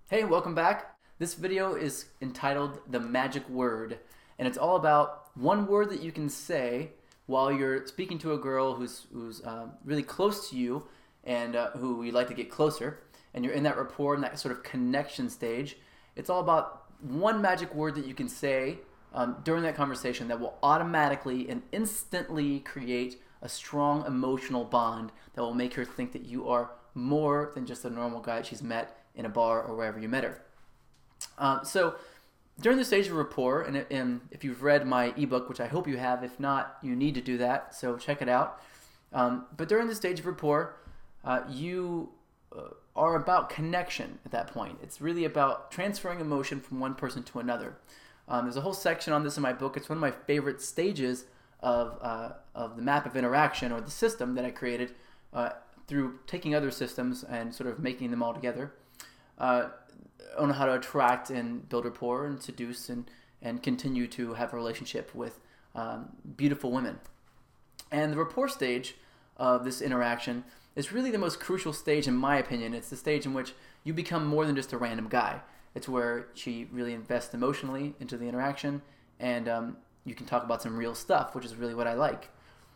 Hey, welcome back. This video is entitled The Magic Word, and it's all about one word that you can say while you're speaking to a girl who's really close to you and who you'd like to get closer, and you're in that rapport and that sort of connection stage. It's all about one magic word that you can say during that conversation that will automatically and instantly create a strong emotional bond that will make her think that you are more than just a normal guy that she's met in a bar or wherever you met her. So during the stage of rapport, and if you've read my ebook, which I hope you have, if not, you need to do that, so check it out. But during the stage of rapport, you are about connection at that point. It's really about transferring emotion from one person to another. There's a whole section on this in my book. It's one of my favorite stages of the map of interaction, or the system that I created through taking other systems and sort of making them all together. On how to attract and build rapport and seduce and continue to have a relationship with beautiful women. And the rapport stage of this interaction is really the most crucial stage, in my opinion. It's the stage in which you become more than just a random guy. It's where she really invests emotionally into the interaction, and you can talk about some real stuff, which is really what I like.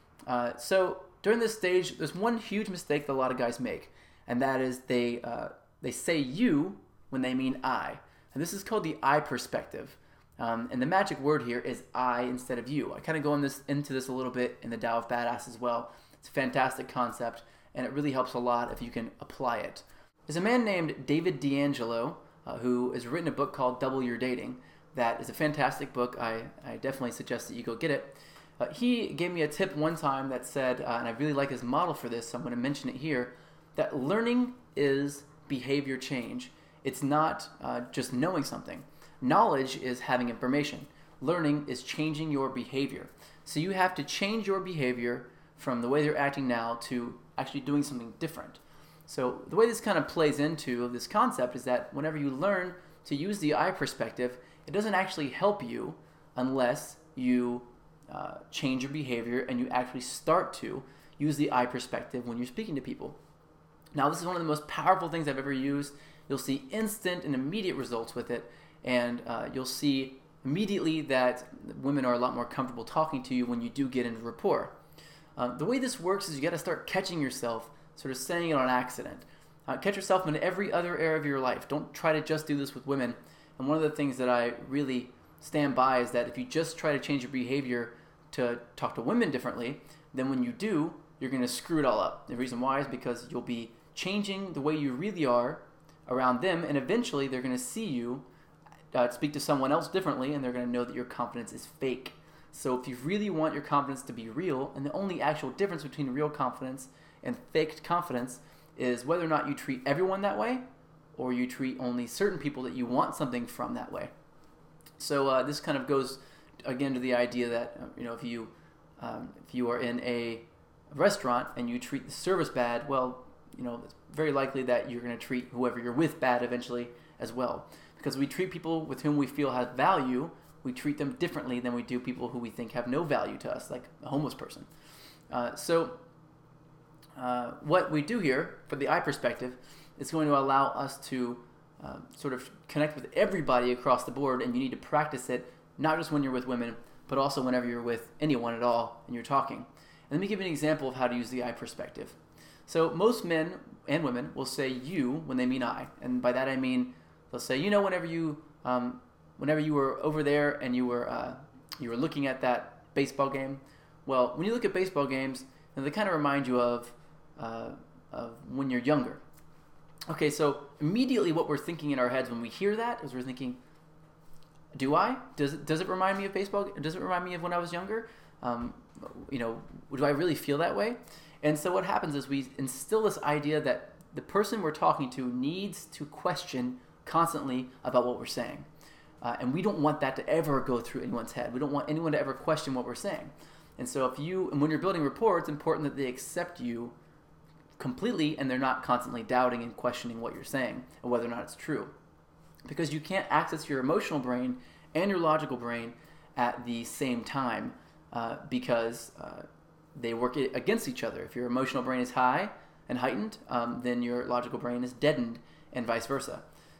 So during this stage, there's one huge mistake that a lot of guys make, and that is they say you when they mean I. And this is called the I perspective. And the magic word here is I instead of you. I kind of go into this a little bit in the Tao of Badass as well. It's a fantastic concept, and it really helps a lot if you can apply it. There's a man named David D'Angelo who has written a book called Double Your Dating. That is a fantastic book. I definitely suggest that you go get it. He gave me a tip one time that said, and I really like his model for this, so I'm going to mention it here, that learning is behavior change. It's not just knowing something. Knowledge is having information. Learning is changing your behavior. So you have to change your behavior from the way they're acting now to actually doing something different. So the way this kind of plays into this concept is that whenever you learn to use the I perspective, it doesn't actually help you unless you change your behavior and you actually start to use the I perspective when you're speaking to people. Now, this is one of the most powerful things I've ever used. You'll see instant and immediate results with it, and you'll see immediately that women are a lot more comfortable talking to you when you do get into rapport. The way this works is you got to start catching yourself, sort of saying it on accident. Catch yourself in every other area of your life. Don't try to just do this with women. And one of the things that I really stand by is that if you just try to change your behavior to talk to women differently, then when you do, you're going to screw it all up. The reason why is because you'll be changing the way you really are around them, and eventually they're going to see you speak to someone else differently, and they're going to know that your confidence is fake. So if you really want your confidence to be real, and the only actual difference between real confidence and faked confidence is whether or not you treat everyone that way, or you treat only certain people that you want something from that way. So this kind of goes again to the idea that if you are in a restaurant and you treat the service bad, well, it's very likely that you're going to treat whoever you're with bad eventually as well. Because we treat people with whom we feel have value, we treat them differently than we do people who we think have no value to us, like a homeless person. So what we do here for the I perspective is going to allow us to sort of connect with everybody across the board, and you need to practice it not just when you're with women, but also whenever you're with anyone at all and you're talking. And let me give you an example of how to use the I perspective. So most men and women will say you when they mean I, and by that I mean they'll say, whenever you were over there and you were looking at that baseball game. Well, when you look at baseball games, they kind of remind you of when you're younger. Okay, so immediately what we're thinking in our heads when we hear that is we're thinking, do I? Does it remind me of baseball? Does it remind me of when I was younger? Do I really feel that way? And so what happens is we instill this idea that the person we're talking to needs to question constantly about what we're saying. And we don't want that to ever go through anyone's head. We don't want anyone to ever question what we're saying. And so when you're building rapport, it's important that they accept you completely and they're not constantly doubting and questioning what you're saying and whether or not it's true. Because you can't access your emotional brain and your logical brain at the same time because they work against each other. If your emotional brain is high and heightened, then your logical brain is deadened, and vice versa.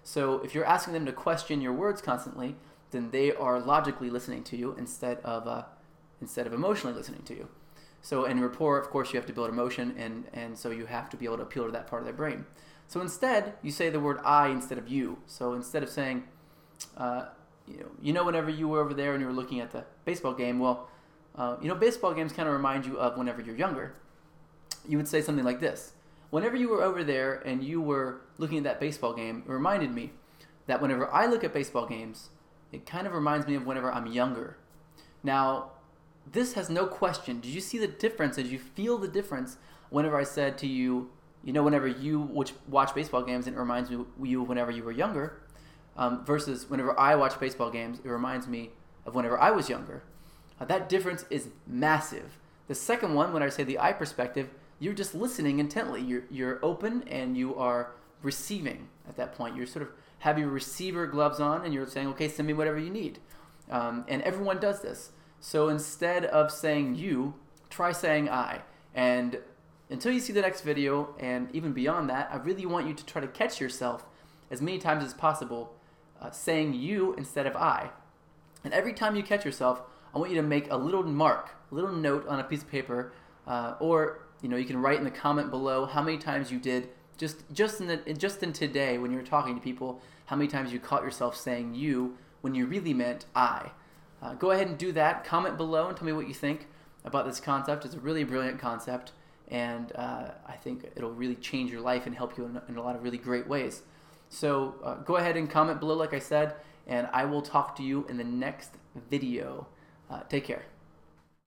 So if you're asking them to question your words constantly, then they are logically listening to you instead of emotionally listening to you. So in rapport, of course, you have to build emotion, and so you have to be able to appeal to that part of their brain. So instead, you say the word I instead of you. So instead of saying, whenever you were over there and you were looking at the baseball game, well, baseball games kind of remind you of whenever you're younger. You would say something like this. Whenever you were over there and you were looking at that baseball game, it reminded me that whenever I look at baseball games, it kind of reminds me of whenever I'm younger. Now, this has no question. Did you see the difference? Did you feel the difference whenever I said to you, whenever you watch baseball games, and it reminds you whenever you were younger, versus whenever I watch baseball games, it reminds me of whenever I was younger. That difference is massive. The second one, when I say the I perspective, you're just listening intently. You're open and you are receiving at that point. You sort of have your receiver gloves on and you're saying, okay, send me whatever you need. And everyone does this. So instead of saying you, try saying I. And until you see the next video, and even beyond that, I really want you to try to catch yourself as many times as possible saying you instead of I. And every time you catch yourself, I want you to make a little mark, a little note on a piece of paper, or you can write in the comment below how many times you did just in today when you were talking to people, how many times you caught yourself saying you when you really meant I. Go ahead and do that. Comment below and tell me what you think about this concept. It's a really brilliant concept, and I think it'll really change your life and help you in a lot of really great ways. So go ahead and comment below, like I said, and I will talk to you in the next video. Take care.